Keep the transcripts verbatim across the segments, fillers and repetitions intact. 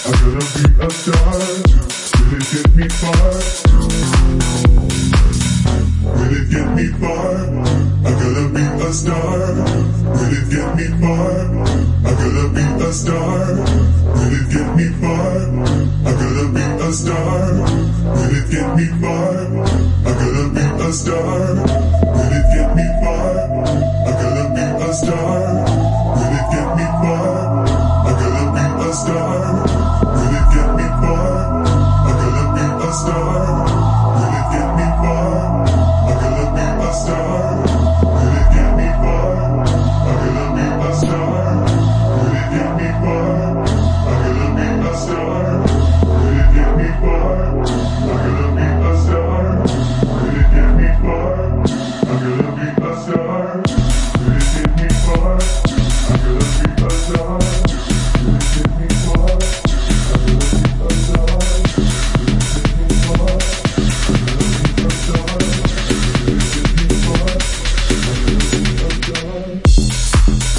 I gotta be a star. Will it get me far? Will it get me far? I gotta be a star. Will it get me far? I gotta be a star. Will it get me far? I gotta be a star. Will it get me far? I gotta be a star. Will it get me far? I gotta be a star. Will it get me far? I gotta be a star. Will it get me far? I gotta be a star. Will it get me far? I gotta be a star. Will it get me far? I gotta be a star. Will it get me far? I gotta be a star. Will it get me far? I gotta be a star. Will it get me far? I gotta be a star. Will it get me far? I gotta be a star. Will it get me far? I gotta be a star. Will it get me far? I gotta be a star. Will it get me far? I gotta be a star.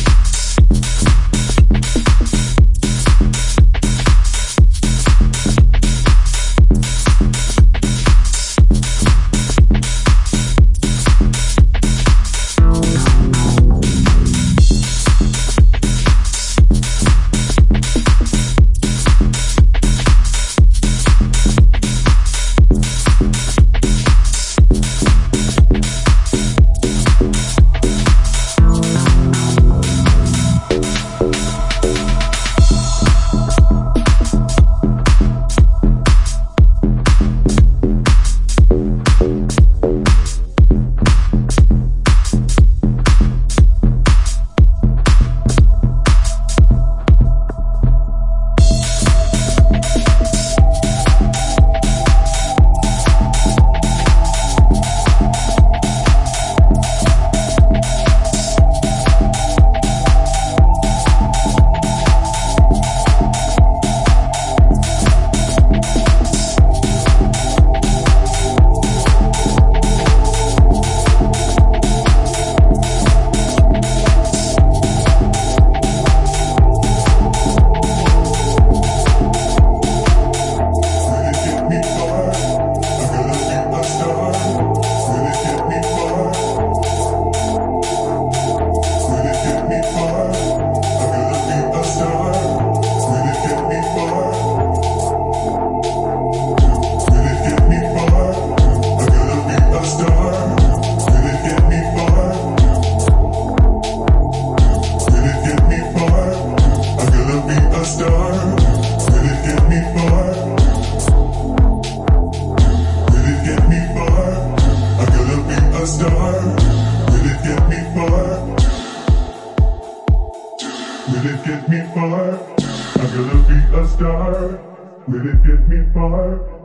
Will it get me far? I gotta be a star. Will it get me far?